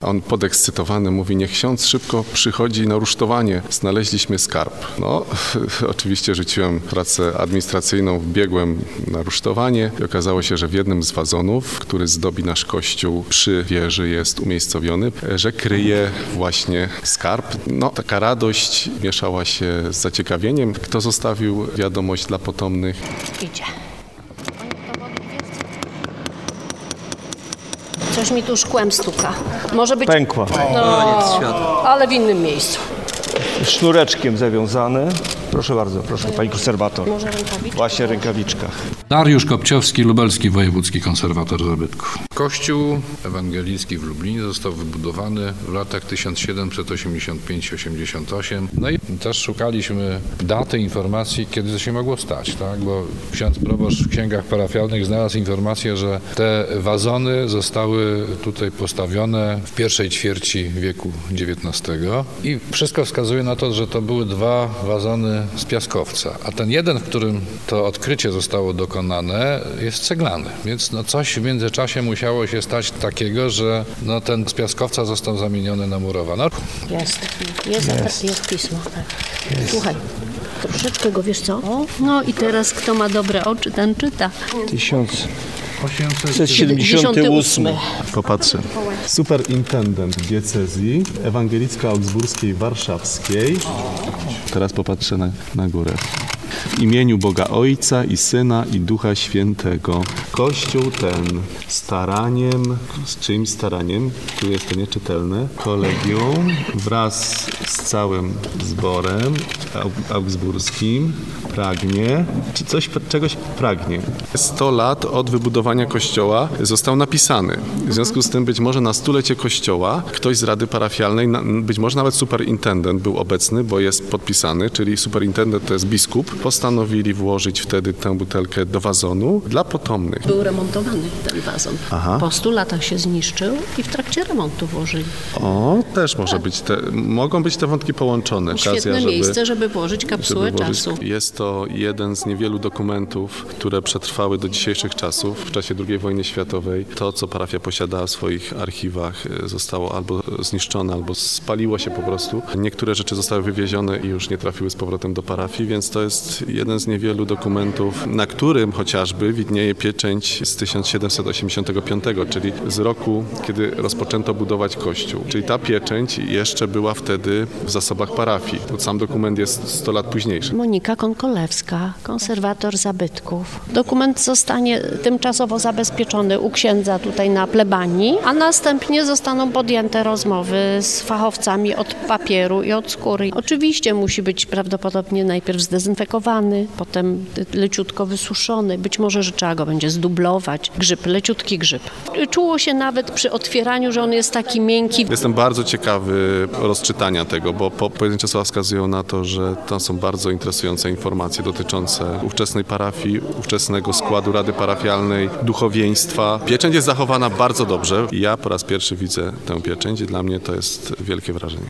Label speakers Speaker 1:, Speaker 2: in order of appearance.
Speaker 1: On podekscytowany mówi, niech ksiądz szybko przychodzi na rusztowanie, znaleźliśmy skarb. No, oczywiście rzuciłem pracę administracyjną, wbiegłem na rusztowanie i okazało się, że w jednym z wazonów, który zdobi nasz kościół przy wieży jest umiejscowiony, że kryje właśnie skarb. No, taka radość mieszała się z zaciekawieniem. Kto zostawił wiadomość dla potomnych?
Speaker 2: Idzie. Coś mi tu szkłem stuka. Może być...
Speaker 3: Pękła.
Speaker 2: No, ale w innym miejscu.
Speaker 3: Sznureczkiem zawiązane. Proszę bardzo, proszę pani konserwator.
Speaker 2: Może rękawiczka?
Speaker 3: Właśnie rękawiczka.
Speaker 4: Dariusz Kopciowski, lubelski wojewódzki konserwator zabytków.
Speaker 5: Kościół ewangelicki w Lublinie został wybudowany w latach 1785-88. No i też szukaliśmy daty, informacji, kiedy to się mogło stać, tak? Bo ksiądz proboszcz w księgach parafialnych znalazł informację, że te wazony zostały tutaj postawione w pierwszej ćwierci wieku XIX i wszystko wskazuje na to, że to były dwa wazony z piaskowca, a ten jeden, w którym to odkrycie zostało dokonane, jest ceglany, więc no coś w międzyczasie musiało się stać takiego, że no ten z piaskowca został zamieniony na murowany.
Speaker 2: Jest pismo. Tak. Słuchaj, troszeczkę go, wiesz co? O, no i teraz kto ma dobre oczy, ten czyta.
Speaker 3: 1878.
Speaker 1: Popatrzę. Superintendent diecezji ewangelicko-augsburskiej warszawskiej. Teraz popatrzę na górę. W imieniu Boga Ojca i Syna i Ducha Świętego. Kościół ten staraniem, z czyimś staraniem, tu jest to nieczytelne, kolegium wraz z całym zborem augsburskim pragnie, czy czegoś pragnie. 100 lat od wybudowania kościoła został napisany. W związku z tym być może na stulecie kościoła ktoś z Rady Parafialnej, być może nawet superintendent był obecny, bo jest podpisany, czyli superintendent to jest biskup, postanowili włożyć wtedy tę butelkę do wazonu dla potomnych.
Speaker 2: Był remontowany ten wazon.
Speaker 1: Aha.
Speaker 2: Po 100 latach się zniszczył i w trakcie remontu włożyli.
Speaker 1: O, też może być. Mogą być te wątki połączone.
Speaker 2: Świetne miejsce, żeby włożyć kapsułę czasu.
Speaker 1: Jest to jeden z niewielu dokumentów, które przetrwały do dzisiejszych czasów. W czasie II wojny światowej to, co parafia posiadała w swoich archiwach, zostało albo zniszczone, albo spaliło się po prostu. Niektóre rzeczy zostały wywiezione i już nie trafiły z powrotem do parafii, więc to jest jeden z niewielu dokumentów, na którym chociażby widnieje pieczęć z 1785, czyli z roku, kiedy rozpoczęto budować kościół. Czyli ta pieczęć jeszcze była wtedy w zasobach parafii. Sam dokument jest 100 lat późniejszy.
Speaker 2: Monika Konkolewska, konserwator zabytków. Dokument zostanie tymczasowo zabezpieczony u księdza tutaj na plebanii, a następnie zostaną podjęte rozmowy z fachowcami od papieru i od skóry. Oczywiście musi być prawdopodobnie najpierw zdezynfekowany, potem leciutko wysuszony. Być może, że trzeba go będzie zdublować. Grzyb, leciutki grzyb. Czuło się nawet przy otwieraniu, że on jest taki miękki.
Speaker 1: Jestem bardzo ciekawy rozczytania tego, bo pojedyncze słowa wskazują na to, że tam są bardzo interesujące informacje dotyczące ówczesnej parafii, ówczesnego składu Rady Parafialnej, duchowieństwa. Pieczęć jest zachowana bardzo dobrze. Ja po raz pierwszy widzę tę pieczęć i dla mnie to jest wielkie wrażenie.